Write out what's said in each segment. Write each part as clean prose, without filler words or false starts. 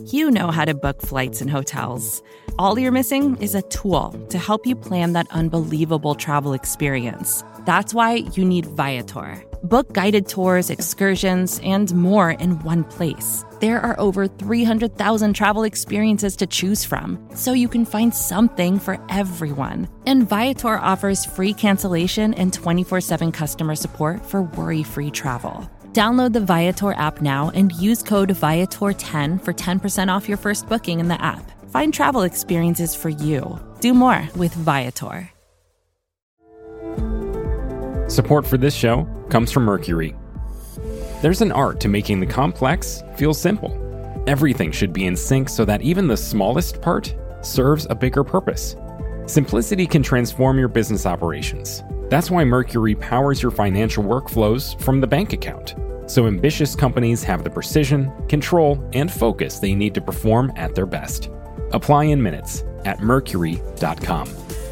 You know how to book flights and hotels. All you're missing is a tool to help you plan that unbelievable travel experience. That's why you need Viator. Book guided tours, excursions, and more in one place. There are over 300,000 travel experiences to choose from, so you can find something for everyone. And Viator offers free cancellation and 24/7 customer support for worry-free travel. Download the Viator app now and use code Viator10 for 10% off your first booking in the app. Find travel experiences for you. Do more with Viator. Support for this show comes from Mercury. There's an art to making the complex feel simple. Everything should be in sync so that even the smallest part serves a bigger purpose. Simplicity can transform your business operations. That's why Mercury powers your financial workflows from the bank account, so ambitious companies have the precision, control, and focus they need to perform at their best. Apply in minutes at mercury.com.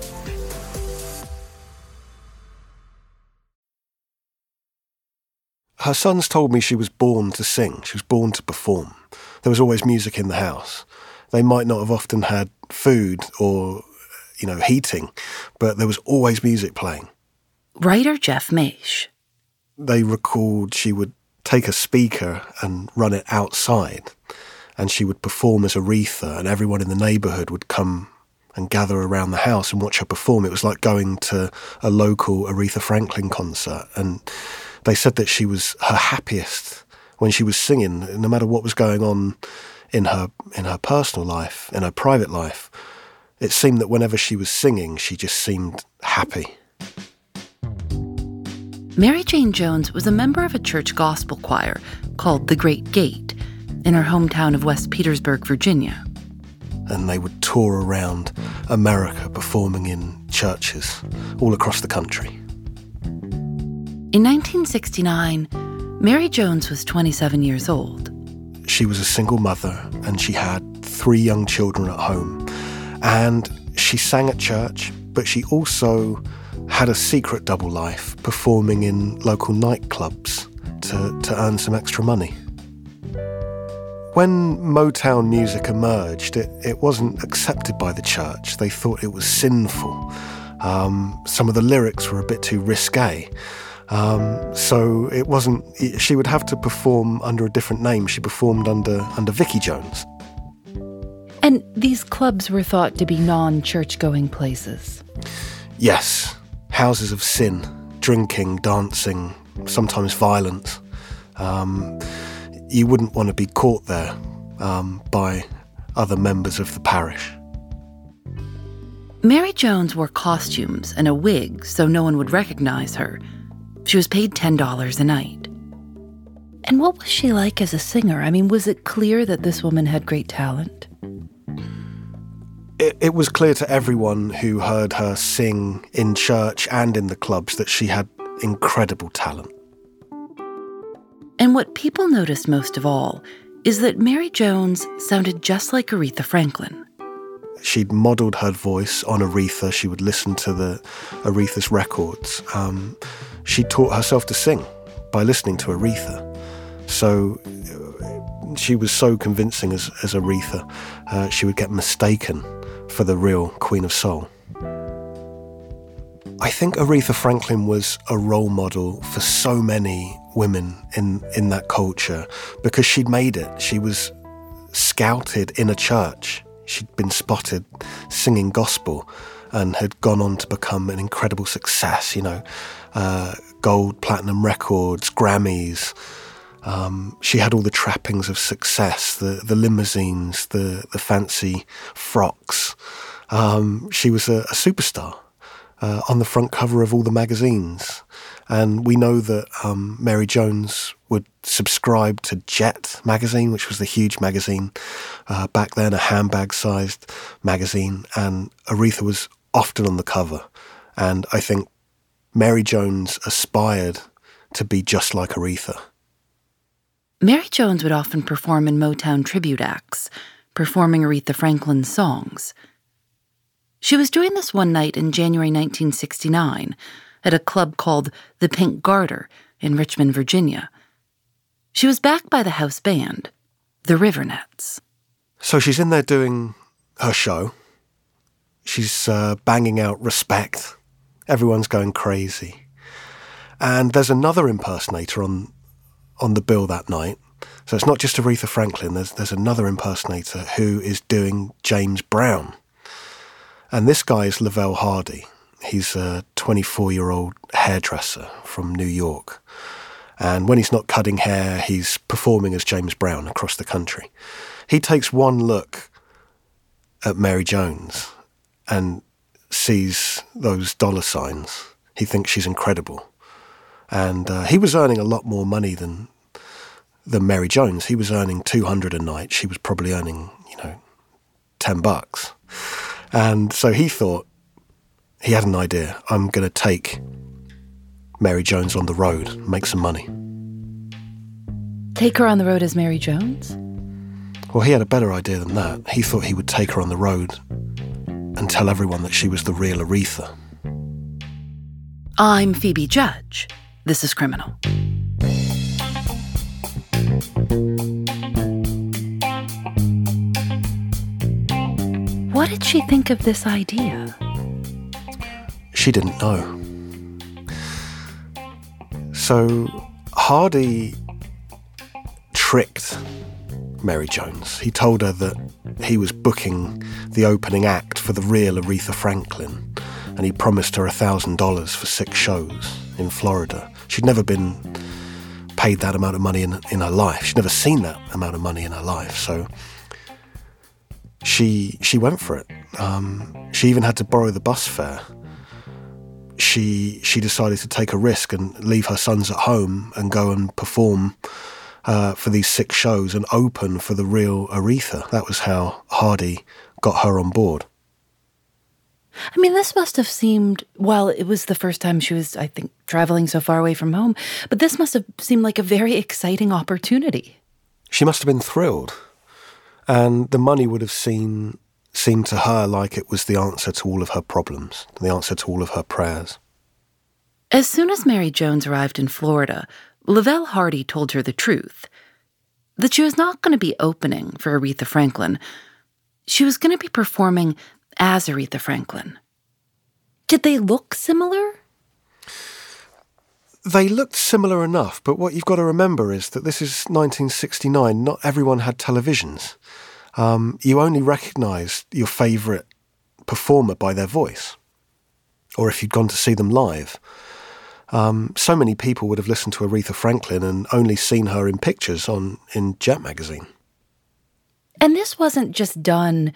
Her sons told me she was born to sing. She was born to perform. There was always music in the house. They might not have often had food or, heating, but there was always music playing. Writer Jeff Maish. They recalled she would take a speaker and run it outside, and she would perform as Aretha, and everyone in the neighbourhood would come and gather around the house and watch her perform. It was like going to a local Aretha Franklin concert, and they said that she was her happiest when she was singing, no matter what was going on in her personal life, in her private life. It seemed that whenever she was singing, she just seemed happy. Mary Jane Jones was a member of a church gospel choir called The Great Gate in her hometown of West Petersburg, Virginia. And they would tour around America performing in churches all across the country. In 1969, Mary Jones was 27 years old. She was a single mother and she had 3 young children at home. And she sang at church, but she also had a secret double life, performing in local nightclubs to earn some extra money. When Motown music emerged, it wasn't accepted by the church. They thought it was sinful. Some of the lyrics were a bit too risque. So it wasn't. She would have to perform under a different name. She performed under Vicky Jones. And these clubs were thought to be non-church-going places. Yes, houses of sin, drinking, dancing, sometimes violence. You wouldn't want to be caught there by other members of the parish. Mary Jones wore costumes and a wig so no one would recognize her. She was paid $10 a night. And what was she like as a singer? I mean, was it clear that this woman had great talent? It was clear to everyone who heard her sing in church and in the clubs that she had incredible talent. And what people noticed most of all is that Mary Jones sounded just like Aretha Franklin. She'd modelled her voice on Aretha. She would listen to Aretha's records. She taught herself to sing by listening to Aretha. So she was so convincing as Aretha, she would get mistaken for the real Queen of Soul. I think Aretha Franklin was a role model for so many women in that culture because she'd made it. She was scouted in a church. She'd been spotted singing gospel and had gone on to become an incredible success, gold, platinum records, Grammys. She had all the trappings of success, the limousines, the fancy frocks. She was a superstar on the front cover of all the magazines. And we know that Mary Jones would subscribe to Jet magazine, which was the huge magazine back then, a handbag-sized magazine. And Aretha was often on the cover. And I think Mary Jones aspired to be just like Aretha. Mary Jones would often perform in Motown tribute acts, performing Aretha Franklin's songs. She was doing this one night in January 1969 at a club called the Pink Garter in Richmond, Virginia. She was backed by the house band, the Rivernets. So she's in there doing her show. She's banging out respect. Everyone's going crazy. And there's another impersonator on the bill that night. So it's not just Aretha Franklin. There's another impersonator who is doing James Brown. And this guy is Lavelle Hardy. He's a 24-year-old hairdresser from New York. And when he's not cutting hair, he's performing as James Brown across the country. He takes one look at Mary Jones and sees those dollar signs. He thinks she's incredible. And he was earning a lot more money than Mary Jones. He was earning $200 a night. She was probably earning, $10. And so he thought, he had an idea. I'm going to take Mary Jones on the road, make some money. Take her on the road as Mary Jones? Well, he had a better idea than that. He thought he would take her on the road and tell everyone that she was the real Aretha. I'm Phoebe Judge. This is Criminal. What did she think of this idea? She didn't know. So Hardy tricked Mary Jones. He told her that he was booking the opening act for the real Aretha Franklin, and he promised her $1,000 for 6 shows in Florida. She'd never been paid that amount of money in her life. She'd never seen that amount of money in her life. So she went for it. She even had to borrow the bus fare. She decided to take a risk and leave her sons at home and go and perform for these 6 shows and open for the real Aretha. That was how Hardy got her on board. I mean, this must have seemed, well, it was the first time she was, I think, traveling so far away from home, but this must have seemed like a very exciting opportunity. She must have been thrilled. And the money would have seemed to her like it was the answer to all of her problems, the answer to all of her prayers. As soon as Mary Jones arrived in Florida, Lavelle Hardy told her the truth, that she was not going to be opening for Aretha Franklin. She was going to be performing as Aretha Franklin. Did they look similar? They looked similar enough, but what you've got to remember is that this is 1969. Not everyone had televisions. You only recognised your favourite performer by their voice, or if you'd gone to see them live. So many people would have listened to Aretha Franklin and only seen her in pictures in Jet magazine. And this wasn't just done,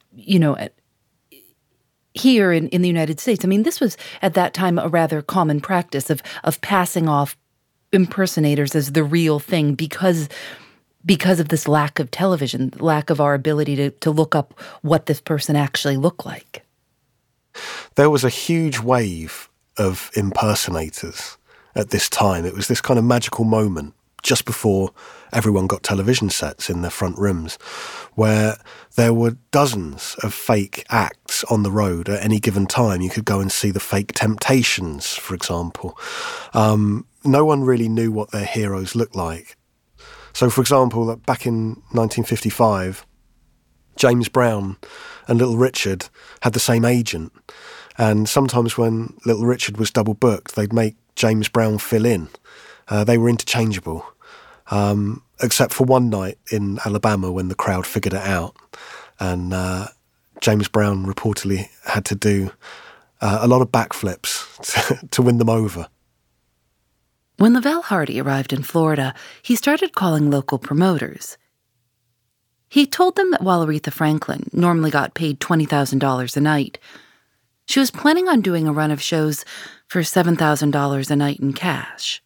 here in the United States. I mean, this was at that time a rather common practice of passing off impersonators as the real thing because of this lack of television, lack of our ability to look up what this person actually looked like. There was a huge wave of impersonators at this time. It was this kind of magical moment just before everyone got television sets in their front rooms, where there were dozens of fake acts on the road at any given time. You could go and see the fake Temptations, for example. No one really knew what their heroes looked like. So, for example, back in 1955, James Brown and Little Richard had the same agent. And sometimes when Little Richard was double booked, they'd make James Brown fill in. They were interchangeable, except for one night in Alabama when the crowd figured it out. And James Brown reportedly had to do a lot of backflips to win them over. When Lavelle Hardy arrived in Florida, he started calling local promoters. He told them that while Aretha Franklin normally got paid $20,000 a night, she was planning on doing a run of shows for $7,000 a night in cash.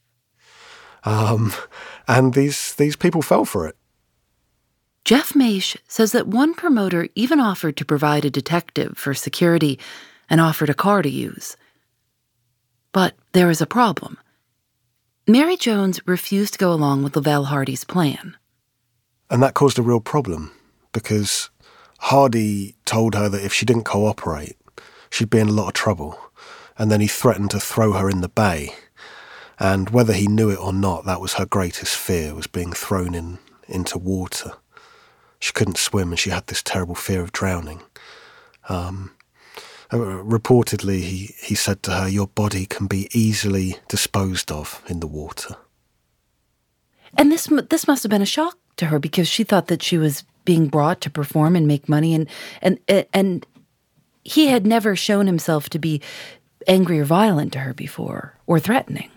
And these people fell for it. Jeff Maish says that one promoter even offered to provide a detective for security and offered a car to use. But there was a problem. Mary Jones refused to go along with Lavelle Hardy's plan. And that caused a real problem, because Hardy told her that if she didn't cooperate, she'd be in a lot of trouble. And then he threatened to throw her in the bay. And whether he knew it or not, that was her greatest fear, was being thrown into water. She couldn't swim and she had this terrible fear of drowning. Reportedly, he said to her, "Your body can be easily disposed of in the water." And this must have been a shock to her, because she thought that she was being brought to perform and make money, and he had never shown himself to be angry or violent to her before, or threatening.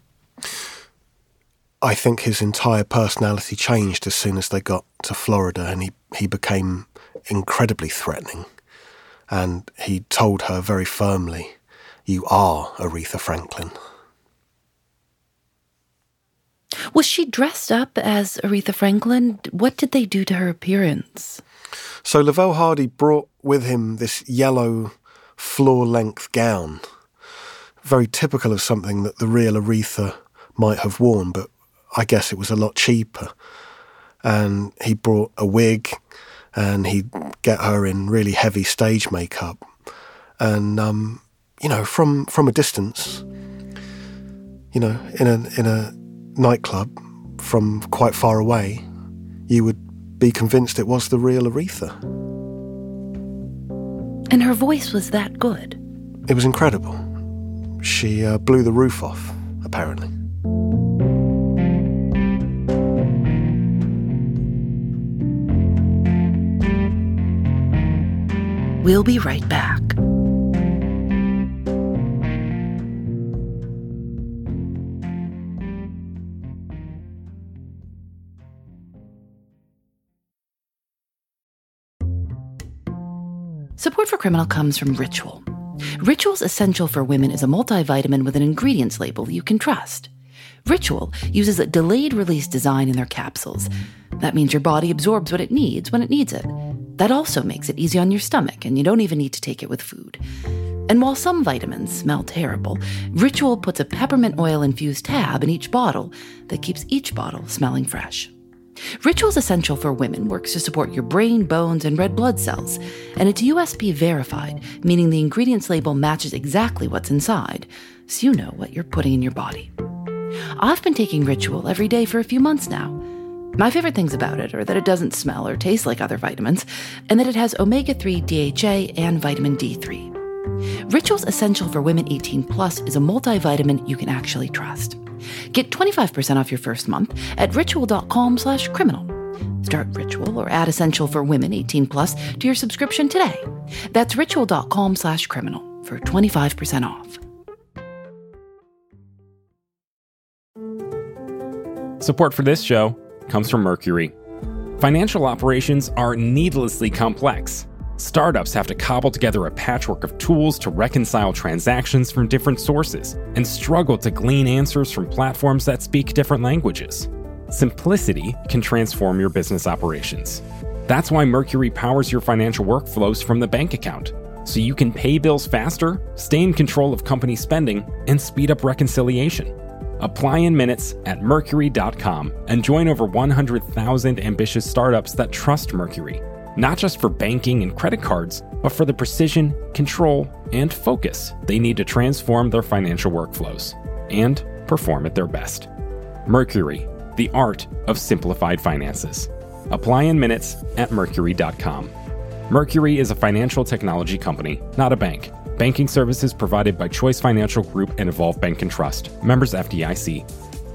I think his entire personality changed as soon as they got to Florida, and he became incredibly threatening. And he told her very firmly, "You are Aretha Franklin." Was she dressed up as Aretha Franklin? What did they do to her appearance? So Lavelle Hardy brought with him this yellow floor-length gown, very typical of something that the real Aretha might have worn, but I guess it was a lot cheaper. And he brought a wig, and he'd get her in really heavy stage makeup. And, from a distance, in a nightclub from quite far away, you would be convinced it was the real Aretha. And her voice was that good? It was incredible. She blew the roof off, apparently. We'll be right back. Support for Criminal comes from Ritual. Ritual's Essential for Women is a multivitamin with an ingredients label you can trust. Ritual uses a delayed-release design in their capsules. That means your body absorbs what it needs when it needs it. That also makes it easy on your stomach, and you don't even need to take it with food. And while some vitamins smell terrible, Ritual puts a peppermint oil-infused tab in each bottle that keeps each bottle smelling fresh. Ritual's Essential for Women works to support your brain, bones, and red blood cells, and it's USP verified, meaning the ingredients label matches exactly what's inside, so you know what you're putting in your body. I've been taking Ritual every day for a few months now. My favorite things about it are that it doesn't smell or taste like other vitamins, and that it has omega-3 DHA and vitamin D3. Ritual's Essential for Women 18 Plus is a multivitamin you can actually trust. Get 25% off your first month at ritual.com/criminal. Start Ritual or add Essential for Women 18 Plus to your subscription today. That's ritual.com/criminal for 25% off. Support for this show comes from Mercury. Financial operations are needlessly complex. Startups have to cobble together a patchwork of tools to reconcile transactions from different sources and struggle to glean answers from platforms that speak different languages. Simplicity can transform your business operations. That's why Mercury powers your financial workflows from the bank account, so you can pay bills faster, stay in control of company spending, and speed up reconciliation. Apply in minutes at Mercury.com and join over 100,000 ambitious startups that trust Mercury. Not just for banking and credit cards, but for the precision, control, and focus they need to transform their financial workflows and perform at their best. Mercury, the art of simplified finances. Apply in minutes at Mercury.com. Mercury is a financial technology company, not a bank. Banking services provided by Choice Financial Group and Evolve Bank and Trust. Members FDIC.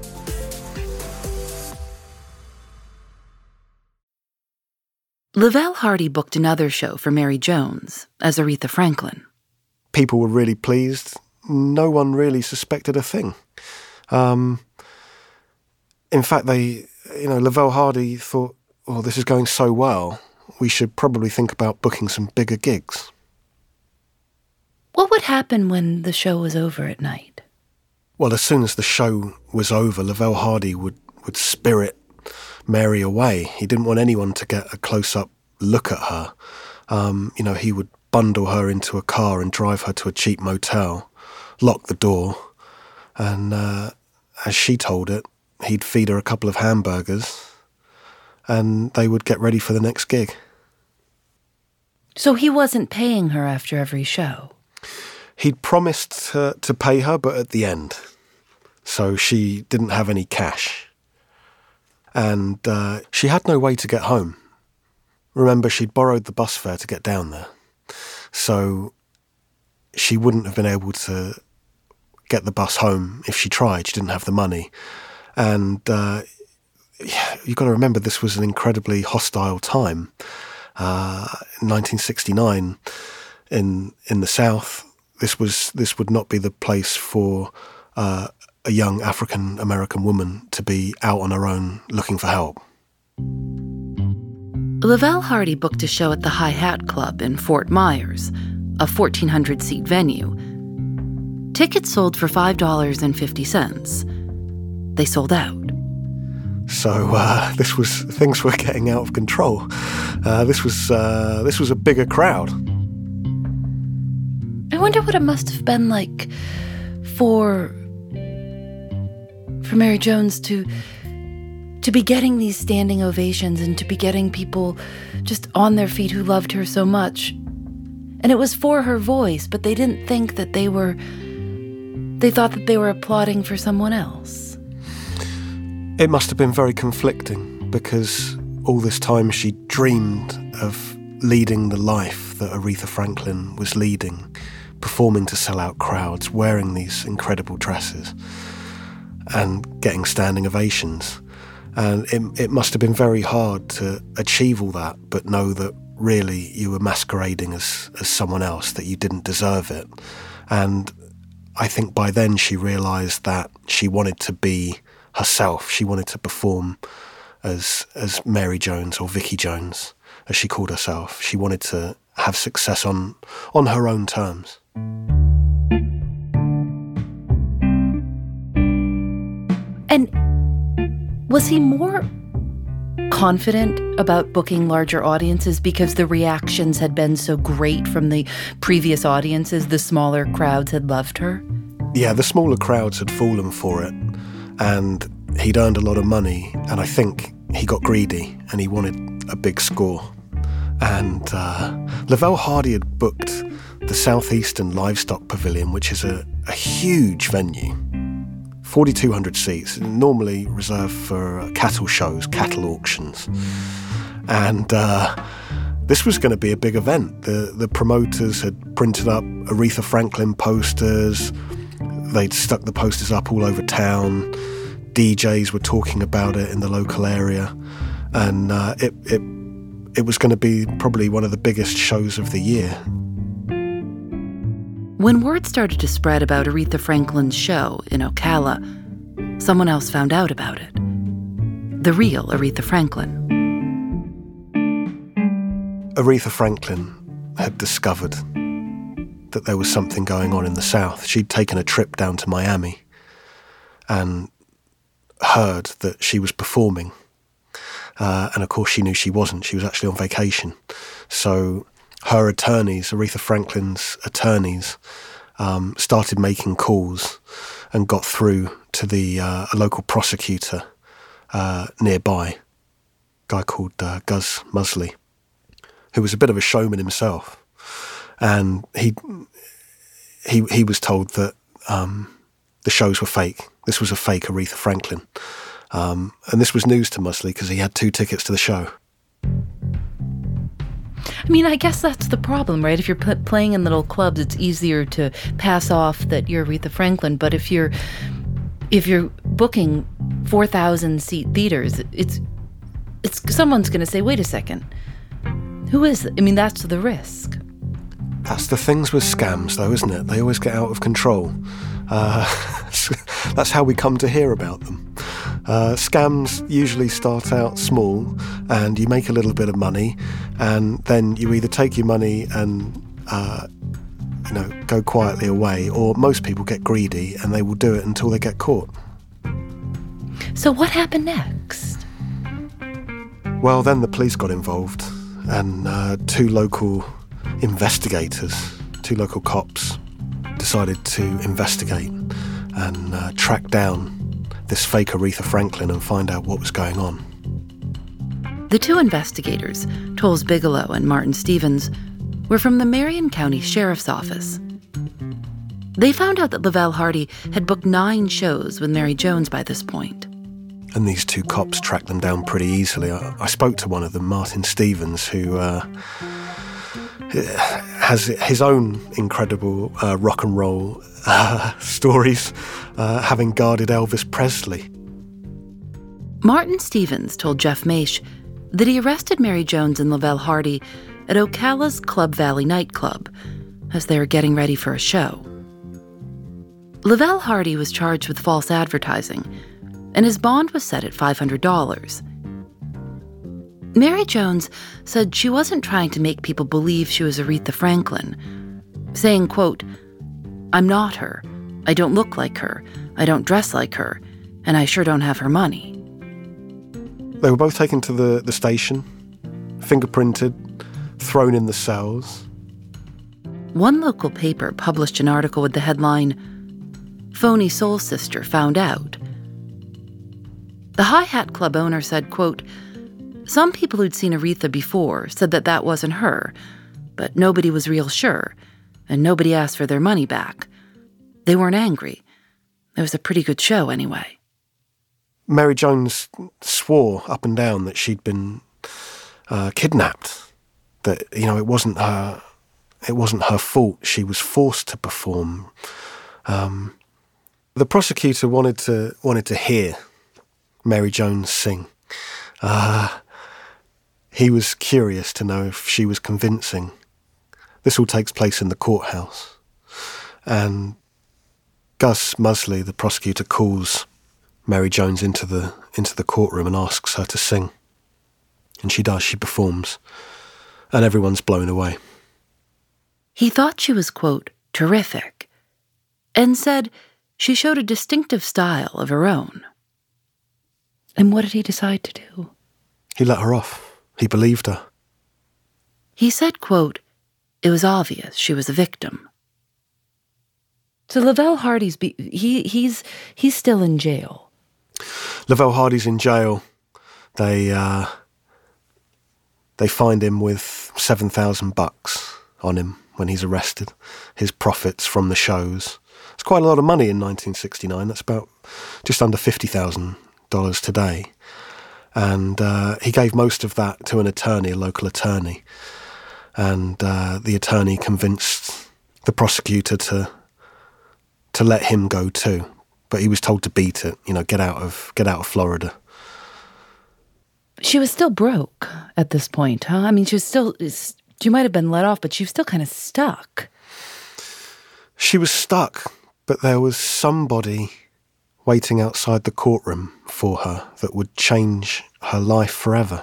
Lavelle Hardy booked another show for Mary Jones as Aretha Franklin. People were really pleased. No one really suspected a thing. In fact, Lavelle Hardy thought, "Oh, this is going so well, we should probably think about booking some bigger gigs." What would happen when the show was over at night? Well, as soon as the show was over, Lavelle Hardy would spirit Mary away. He didn't want anyone to get a close-up look at her. He would bundle her into a car and drive her to a cheap motel, lock the door, and as she told it, he'd feed her a couple of hamburgers, and they would get ready for the next gig. So he wasn't paying her after every show? He'd promised to pay her, but at the end. So she didn't have any cash. And she had no way to get home. Remember, she'd borrowed the bus fare to get down there, so she wouldn't have been able to get the bus home if she tried. She didn't have the money. And you've got to remember, this was an incredibly hostile time. In 1969, in the South, this would not be the place for a young African-American woman to be out on her own looking for help. Lavelle Hardy booked a show at the High Hat Club in Fort Myers, a 1,400-seat venue. Tickets sold for $5.50. They sold out. So things were getting out of control. This was a bigger crowd. I wonder what it must have been like for Mary Jones to be getting these standing ovations and to be getting people just on their feet who loved her so much. And it was for her voice, but they didn't think that they thought that they were applauding for someone else. It must have been very conflicting, because all this time she dreamed of leading the life that Aretha Franklin was leading, performing to sell-out crowds, wearing these incredible dresses and getting standing ovations. And it must have been very hard to achieve all that, but know that really you were masquerading as someone else, that you didn't deserve it. And I think by then she realised that she wanted to be herself. She wanted to perform as Mary Jones, or Vicky Jones, as she called herself. She wanted to have success on her own terms. And was he more confident about booking larger audiences because the reactions had been so great from the previous audiences? The smaller crowds had loved her? Yeah, the smaller crowds had fallen for it, and he'd earned a lot of money, and I think he got greedy and he wanted a big score. And Lavelle Hardy had booked the Southeastern Livestock Pavilion, which is a huge venue, 4,200 seats, normally reserved for cattle shows, cattle auctions. And this was going to be a big event. The promoters had printed up Aretha Franklin posters. They'd stuck the posters up all over town. DJs were talking about it in the local area. And it was going to be probably one of the biggest shows of the year. When word started to spread about Aretha Franklin's show in Ocala, someone else found out about it. The real Aretha Franklin. Aretha Franklin had discovered that there was something going on in the South. She'd taken a trip down to Miami and heard that she was performing. And of course she knew she wasn't. She was actually on vacation. So her attorneys, Aretha Franklin's attorneys, started making calls and got through to a local prosecutor nearby, a guy called Gus Musley, who was a bit of a showman himself. And he was told that the shows were fake. This was a fake Aretha Franklin. And this was news to Musley because he had 2 tickets to the show. I mean, I guess that's the problem, right? If you're playing in little clubs, it's easier to pass off that you're Aretha Franklin. But if you're booking 4,000-seat theaters, it's someone's going to say, wait a second, who is it? I mean, that's the risk. That's the things with scams, though, isn't it? They always get out of control. That's how we come to hear about them. Scams usually start out small, and you make a little bit of money, and then you either take your money and go quietly away, or most people get greedy and they will do it until they get caught. So what happened next? Well, then the police got involved, and 2 local investigators, 2 local cops, decided to investigate and track down this fake Aretha Franklin and find out what was going on. The 2 investigators, Toles Bigelow and Martin Stevens, were from the Marion County Sheriff's Office. They found out that Lavelle Hardy had booked 9 shows with Mary Jones by this point. And these two cops tracked them down pretty easily. I spoke to one of them, Martin Stevens, who has his own incredible rock and roll stories, having guarded Elvis Presley. Martin Stevens told Jeff Maish that he arrested Mary Jones and Lavelle Hardy at Ocala's Club Valley nightclub as they were getting ready for a show. Lavelle Hardy was charged with false advertising, and his bond was set at $500. Mary Jones said she wasn't trying to make people believe she was Aretha Franklin, saying, quote, "I'm not her. I don't look like her. I don't dress like her. And I sure don't have her money." They were both taken to the station, fingerprinted, thrown in the cells. One local paper published an article with the headline, "Phony Soul Sister Found Out." The High Hat Club owner said, quote, "Some people who'd seen Aretha before said that wasn't her, but nobody was real sure, and nobody asked for their money back. They weren't angry. It was a pretty good show anyway." Mary Jones swore up and down that she'd been kidnapped, that, it wasn't her fault. She was forced to perform. The prosecutor wanted to hear Mary Jones sing. He was curious to know if she was convincing. This all takes place in the courthouse. And Gus Musley, the prosecutor, calls Mary Jones into the courtroom and asks her to sing. And she does, she performs. And everyone's blown away. He thought she was, quote, "terrific," and said she showed a distinctive style of her own. And what did he decide to do? He let her off. He believed her. He said, quote, "It was obvious she was a victim." So Lavelle Hardy's he's still in jail. Lavelle Hardy's in jail. They find him with $7,000 on him when he's arrested. His profits from the shows. It's quite a lot of money in 1969. That's about just under $50,000 today. And he gave most of that to an attorney, a local attorney. And the attorney convinced the prosecutor to let him go too. But he was told to beat it, get out of Florida. She was still broke at this point, huh? I mean, she might have been let off, but she was still kind of stuck. She was stuck, but there was somebody waiting outside the courtroom for her that would change her life forever.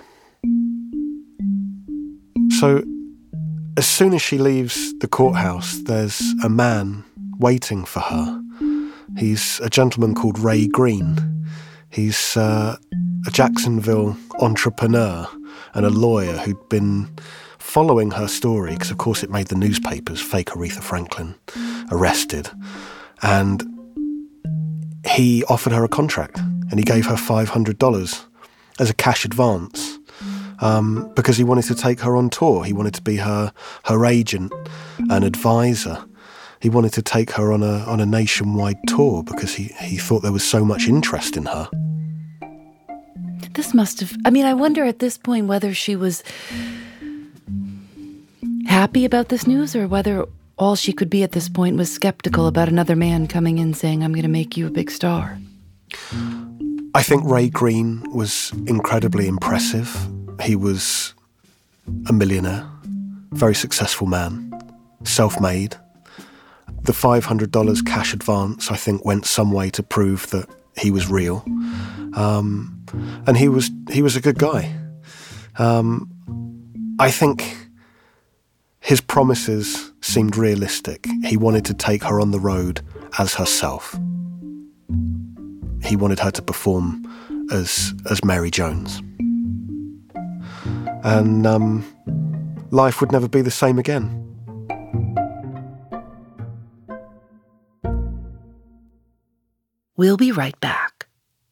So, as soon as she leaves the courthouse, there's a man waiting for her. He's a gentleman called Ray Green. He's a Jacksonville entrepreneur and a lawyer who'd been following her story, because of course it made the newspapers, fake Aretha Franklin arrested. And he offered her a contract, and he gave her $500 as a cash advance, because he wanted to take her on tour. He wanted to be her agent and advisor. He wanted to take her on a nationwide tour because he thought there was so much interest in her. This must have... I wonder at this point whether she was happy about this news or whether all she could be at this point was skeptical about another man coming in saying, "I'm going to make you a big star." I think Ray Green was incredibly impressive. He was a millionaire, very successful man, self-made. The $500 cash advance, I think, went some way to prove that he was real. And he was a good guy. I think his promises seemed realistic. He wanted to take her on the road as herself. He wanted her to perform as Mary Jones. And life would never be the same again. We'll be right back.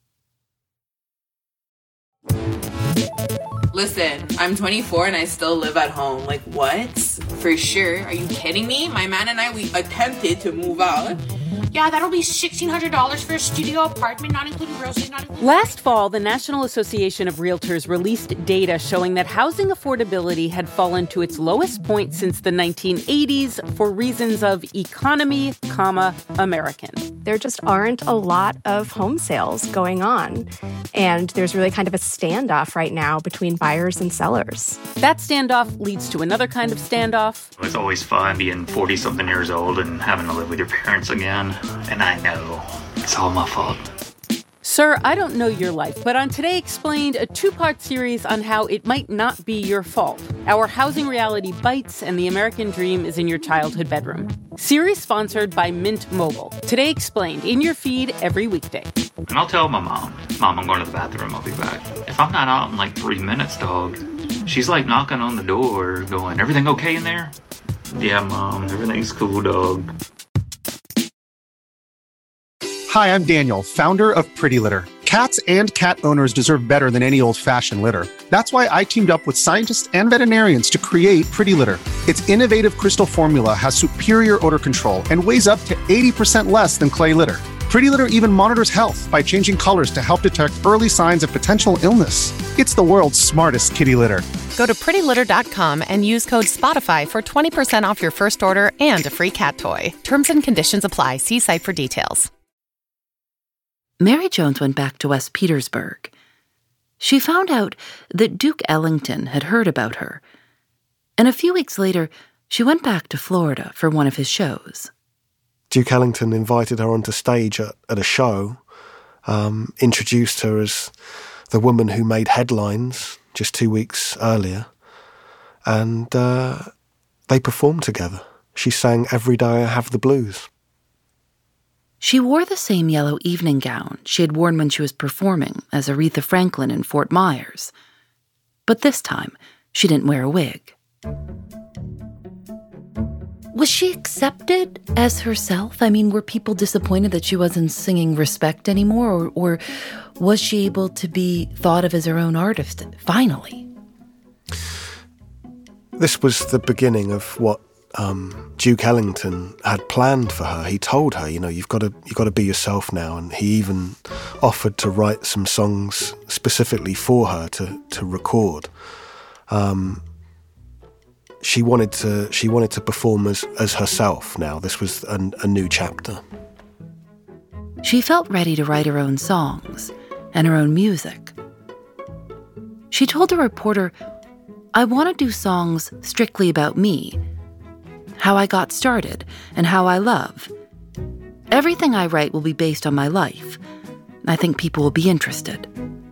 Listen, I'm 24 and I still live at home. Like, what? For sure. Are you kidding me? My man and I, we attempted to move out. Yeah, that'll be $1,600 for a studio apartment, not including groceries, not including... Last fall, the National Association of Realtors released data showing that housing affordability had fallen to its lowest point since the 1980s for reasons of economy, American. There just aren't a lot of home sales going on. And there's really kind of a standoff right now between buyers and sellers. That standoff leads to another kind of standoff. It's always fun being 40-something years old and having to live with your parents again. And I know it's all my fault. Sir, I don't know your life, but on Today Explained, a two-part series on how it might not be your fault. Our housing reality bites and the American dream is in your childhood bedroom. Series sponsored by Mint Mobile. Today Explained, in your feed every weekday. And I'll tell my mom, I'm going to the bathroom, I'll be back. If I'm not out in like 3 minutes, dog, she's like knocking on the door going, everything okay in there? Yeah, Mom, everything's cool, dog. Hi, I'm Daniel, founder of Pretty Litter. Cats and cat owners deserve better than any old-fashioned litter. That's why I teamed up with scientists and veterinarians to create Pretty Litter. Its innovative crystal formula has superior odor control and weighs up to 80% less than clay litter. Pretty Litter even monitors health by changing colors to help detect early signs of potential illness. It's the world's smartest kitty litter. Go to prettylitter.com and use code SPOTIFY for 20% off your first order and a free cat toy. Terms and conditions apply. See site for details. Mary Jones went back to West Petersburg. She found out that Duke Ellington had heard about her, and a few weeks later, she went back to Florida for one of his shows. Duke Ellington invited her onto stage at a show, introduced her as the woman who made headlines just 2 weeks earlier, and they performed together. She sang Every Day I Have the Blues. She wore the same yellow evening gown she had worn when she was performing as Aretha Franklin in Fort Myers. But this time, she didn't wear a wig. Was she accepted as herself? I mean, were people disappointed that she wasn't singing Respect anymore? Or was she able to be thought of as her own artist, finally? This was the beginning of what Duke Ellington had planned for her. He told her, you've got to be yourself now, and he even offered to write some songs specifically for her to record. She wanted to perform as herself now. This was a new chapter. She felt ready to write her own songs and her own music. She told a reporter, "I want to do songs strictly about me, how I got started, and how I love. Everything I write will be based on my life. I think people will be interested."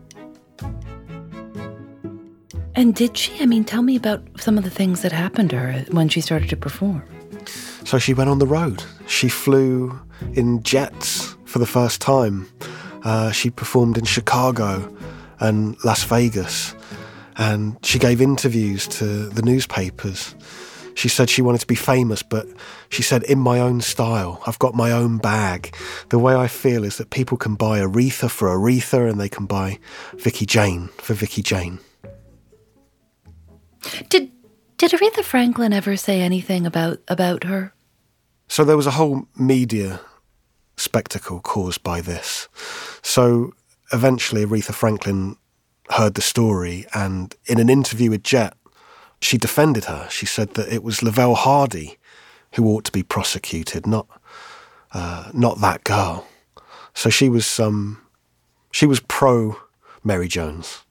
And did she? I mean, tell me about some of the things that happened to her when she started to perform. So she went on the road. She flew in jets for the first time. She performed in Chicago and Las Vegas. And she gave interviews to the newspapers. She said she wanted to be famous, but she said, in my own style, I've got my own bag. The way I feel is that people can buy Aretha for Aretha and they can buy Vicky Jane for Vicky Jane. Did Aretha Franklin ever say anything about her? So there was a whole media spectacle caused by this. So eventually Aretha Franklin heard the story, and in an interview with Jet, she defended her. She said that it was Lavelle Hardy who ought to be prosecuted, not that girl. So she was pro Mary Jones.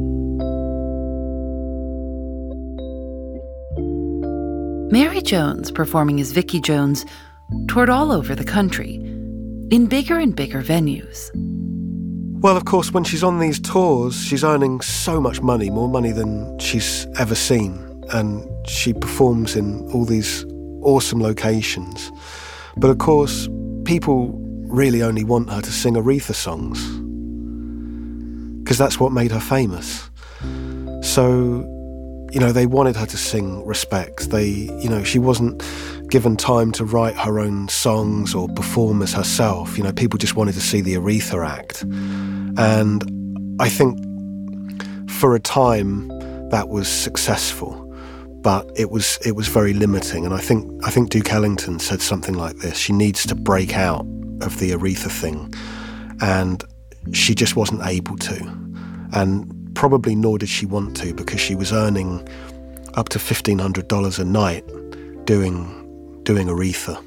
Mary Jones, performing as Vicky Jones, toured all over the country, in bigger and bigger venues. Well, of course, when she's on these tours, she's earning so much money, more money than she's ever seen. And she performs in all these awesome locations. But of course, people really only want her to sing Aretha songs, because that's what made her famous. So, they wanted her to sing Respect. She wasn't given time to write her own songs or perform as herself. People just wanted to see the Aretha act. And I think for a time that was successful, but it was very limiting. And I think Duke Ellington said something like this: she needs to break out of the Aretha thing, and she just wasn't able to, and probably nor did she want to, because she was earning up to $1,500 a night doing Aretha.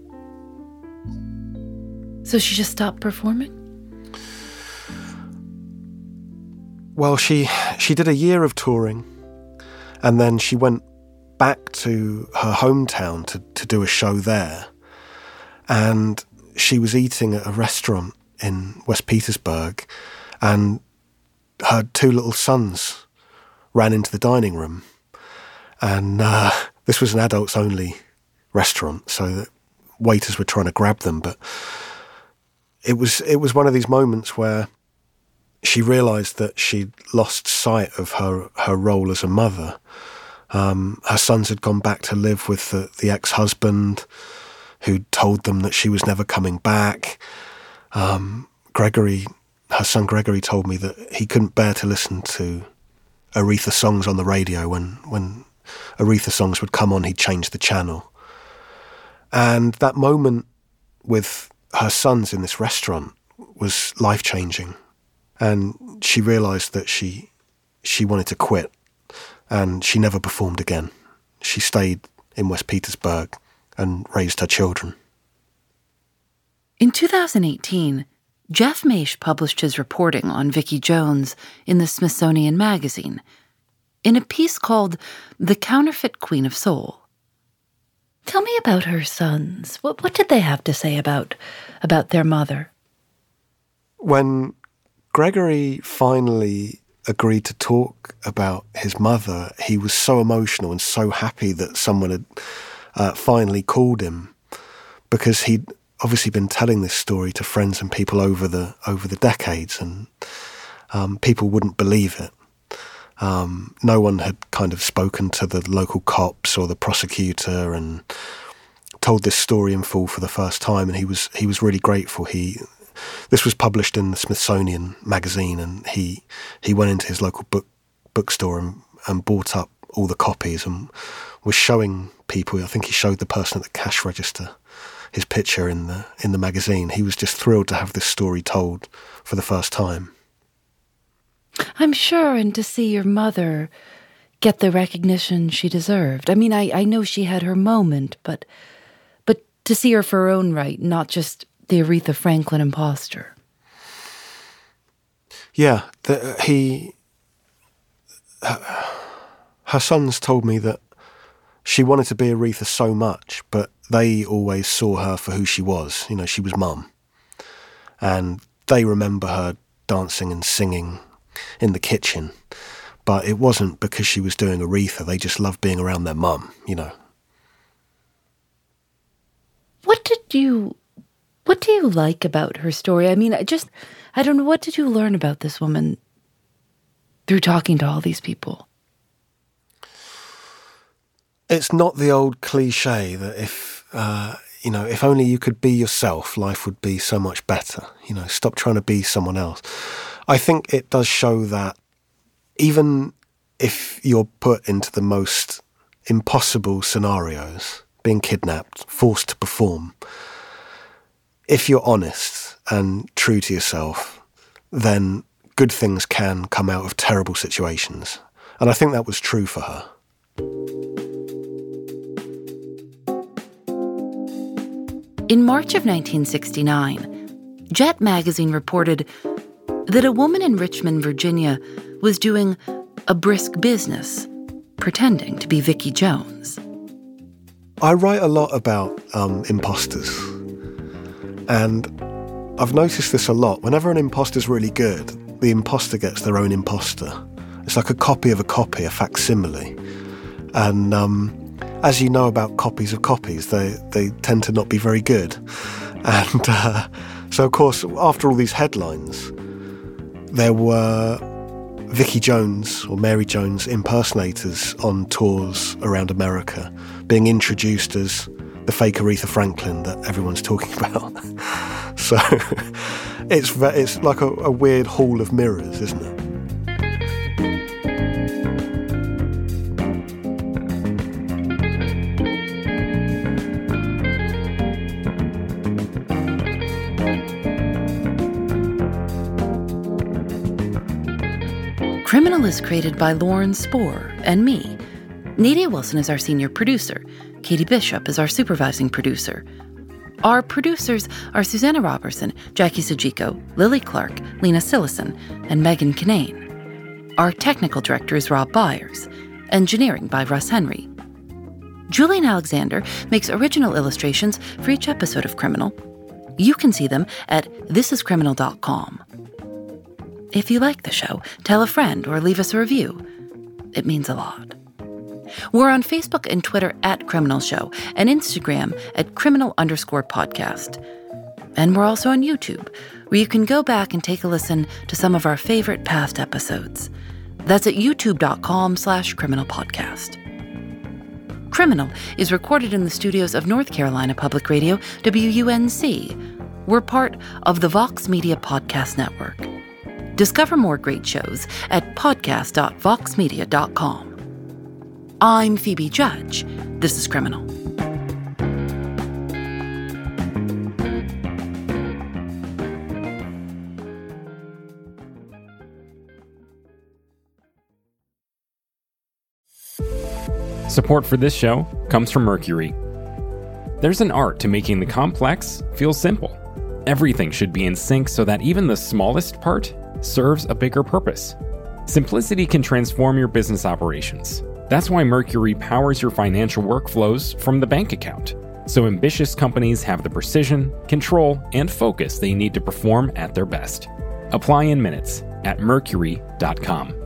So she just stopped performing? Well, she did a year of touring, and then she went back to her hometown to do a show there. And she was eating at a restaurant in West Petersburg, and her 2 little sons ran into the dining room. And this was an adults-only restaurant, so the waiters were trying to grab them. But it was one of these moments where she realised that she'd lost sight of her role as a mother. Her sons had gone back to live with the ex-husband, who told them that she was never coming back. Gregory, her son Gregory, told me that he couldn't bear to listen to Aretha songs on the radio. When Aretha songs would come on, he'd change the channel. And that moment with her sons in this restaurant was life-changing. And she realised that she wanted to quit, and she never performed again. She stayed in West Petersburg and raised her children. In 2018, Jeff Maish published his reporting on Vicki Jones in the Smithsonian Magazine, in a piece called The Counterfeit Queen of Soul. Tell me about her sons. What did they have to say about their mother? When Gregory finally agreed to talk about his mother, he was so emotional and so happy that someone had finally called him, because he'd obviously been telling this story to friends and people over the decades, and people wouldn't believe it. No one had kind of spoken to the local cops or the prosecutor and told this story in full for the first time, and he was really grateful. This was published in the Smithsonian Magazine, and he went into his local bookstore and bought up all the copies and was showing people. I think he showed the person at the cash register his picture in the magazine. He was just thrilled to have this story told for the first time. I'm sure, and to see your mother get the recognition she deserved. I mean, I know she had her moment, but to see her for her own right, not just the Aretha Franklin imposter. Yeah, her sons told me that she wanted to be Aretha so much, but they always saw her for who she was. You know, she was Mum. And they remember her dancing and singing in the kitchen, but it wasn't because she was doing Aretha. They just loved being around their mum, you know. What do you like about her story? I mean, I don't know, what did you learn about this woman through talking to all these people? It's not the old cliche that if only you could be yourself, life would be so much better. You know, stop trying to be someone else. I think it does show that even if you're put into the most impossible scenarios, being kidnapped, forced to perform, if you're honest and true to yourself, then good things can come out of terrible situations. And I think that was true for her. In March of 1969, Jet magazine reported that a woman in Richmond, Virginia, was doing a brisk business, pretending to be Vicki Jones. I write a lot about imposters, and I've noticed this a lot. Whenever an imposter's really good, the imposter gets their own imposter. It's like a copy of a copy, a facsimile. And as you know about copies of copies, they tend to not be very good. And so, of course, after all these headlines, there were Vicki Jones or Mary Jones impersonators on tours around America, being introduced as the fake Aretha Franklin that everyone's talking about. So it's like a weird hall of mirrors, isn't it? Criminal is created by Lauren Spohr and me. Nadia Wilson is our senior producer. Katie Bishop is our supervising producer. Our producers are Susanna Robertson, Jackie Sajiko, Lily Clark, Lena Sillison, and Megan Kinane. Our technical director is Rob Byers. Engineering by Russ Henry. Julian Alexander makes original illustrations for each episode of Criminal. You can see them at thisiscriminal.com. If you like the show, tell a friend or leave us a review. It means a lot. We're on Facebook and Twitter at Criminal Show and Instagram at Criminal_podcast. And we're also on YouTube, where you can go back and take a listen to some of our favorite past episodes. That's at youtube.com/criminalpodcast. Criminal is recorded in the studios of North Carolina Public Radio, WUNC. We're part of the Vox Media Podcast Network. Discover more great shows at podcast.voxmedia.com. I'm Phoebe Judge. This is Criminal. Support for this show comes from Mercury. There's an art to making the complex feel simple. Everything should be in sync so that even the smallest part serves a bigger purpose. Simplicity can transform your business operations. That's why Mercury powers your financial workflows from the bank account, so ambitious companies have the precision, control, and focus they need to perform at their best. Apply in minutes at mercury.com.